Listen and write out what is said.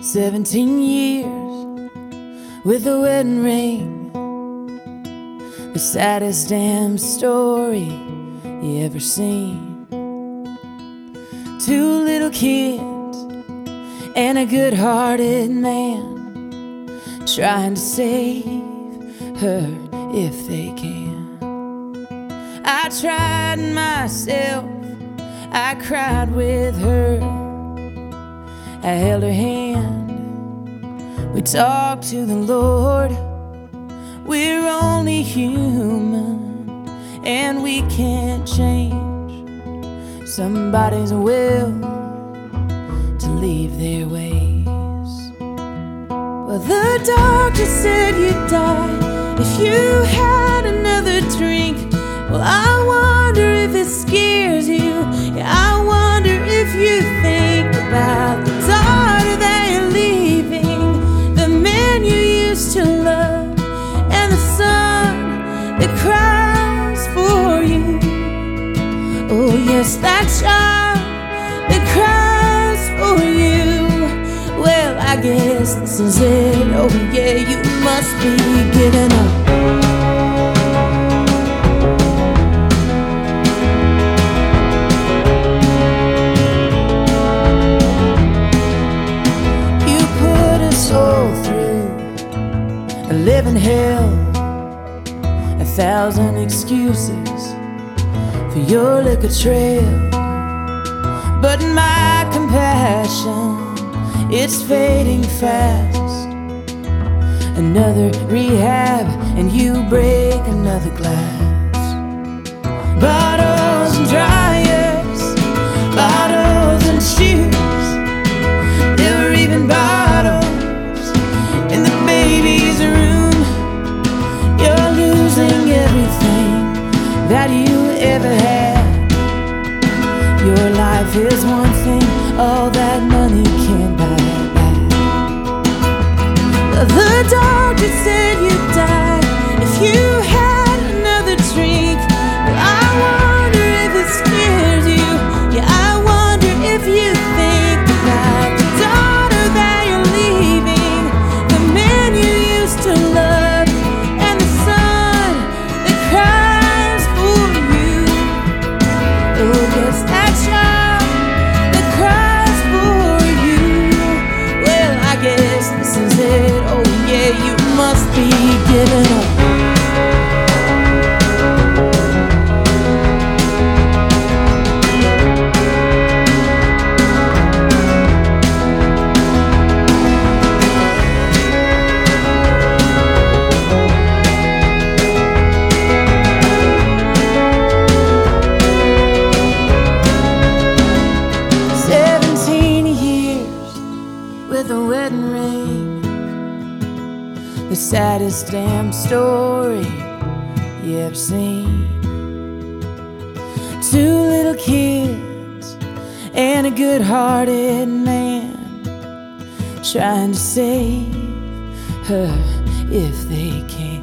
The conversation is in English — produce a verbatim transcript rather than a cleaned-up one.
Seventeen years with a wedding ring, the saddest damn story you ever seen. Two little kids and a good-hearted man trying to save her if they can. I tried myself, I cried with her, I held her hand, we talked to the Lord. We're only human and we can't change somebody's will to leave their ways. Well, the doctor said you'd die if you had another drink. Well, I wonder if it scares you. Yeah, I wonder if you think about the daughter that you're leaving, the man you used to love, and the son that cries for you. Oh yes, that child that cries for you. Well, I guess this is it. Oh yeah, you must be giving up. Living hell, a thousand excuses for your liquor trail, but my compassion, it's fading fast. Another rehab and you break another glass. Bottles and dryers, bottles and shoes, there were even bottles in the baby's room. You're losing everything that you ever had. Your life is one thing all that money can't buy back. The doctor said you'd die if you had another drink. Well, I wonder if it scares you. Yeah, I wonder if you think about the daughter that you're leaving, the man you used to love, and the son that cries for you. Oh yes, that child that cries for you. Well, I guess this is it. Oh yeah, you must be giving up. With a wedding ring, the saddest damn story you ever seen. Two little kids and a good-hearted man trying to save her if they can.